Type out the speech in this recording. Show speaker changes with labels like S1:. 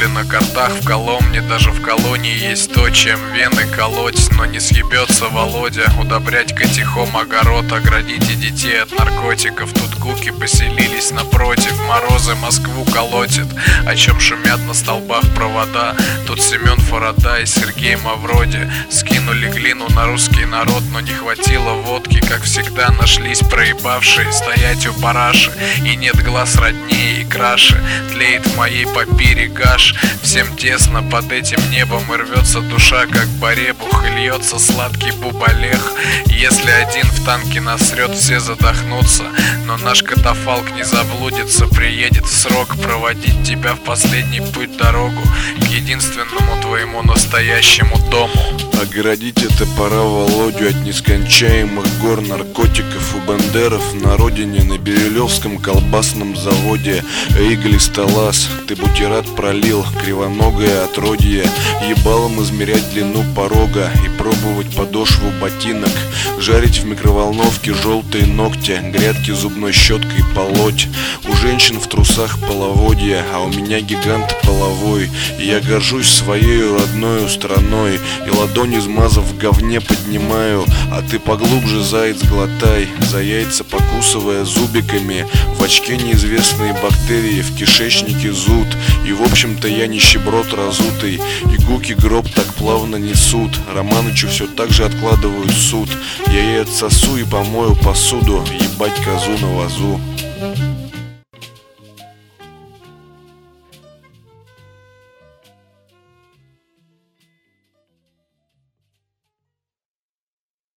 S1: на картах в Коломне. Даже в колонии есть то, чем вены колоть. Но не съебется Володя удобрять котихом огород. Оградите детей от наркотиков. Тут куки поселились напротив. Морозы Москву колотит, о чем шумят на столбах провода. Тут Семен Фарадай, Сергей Мавроди скинули глину на русский народ. Но не хватило водки, как всегда нашлись проебавшие стоять у параши. И нет глаз роднее и краше. Тлеет в моей папире гаш. Всем тесно под этим небом, и рвется душа, как баребух, и льется сладкий бубалех. Если один в танке насрет, все задохнутся, но наш катафалк не заблудится. Приедет в срок проводить тебя в последний путь дорогу к единственному твоему настоящему дому.
S2: Оградить это пора Володю от нескончаемых гор наркотиков у бандеров на родине. На Бирюлевском колбасном заводе Эйглистолаз. Ты бутерат пролил, кривоногое отродье. Ебалом измерять длину порога и пробовать подошву ботинок. Жарить в микроволновке желтые ногти, грядки зубной щеткой полоть. У женщин в трусах половодье, а у меня гигант половой. И я горжусь своей родной страной, и ладонь измазав в говне поднимаю. А ты поглубже, заяц, глотай, за яйца покусывая зубиками. В очке неизвестные бактерии, в кишечнике зуд. И в общем-то я нищеброд разутый, и гуки гроб так плавно несут. Романычу все так же откладывают суд. Я ей отсосу и помою посуду, ебать козу на вазу.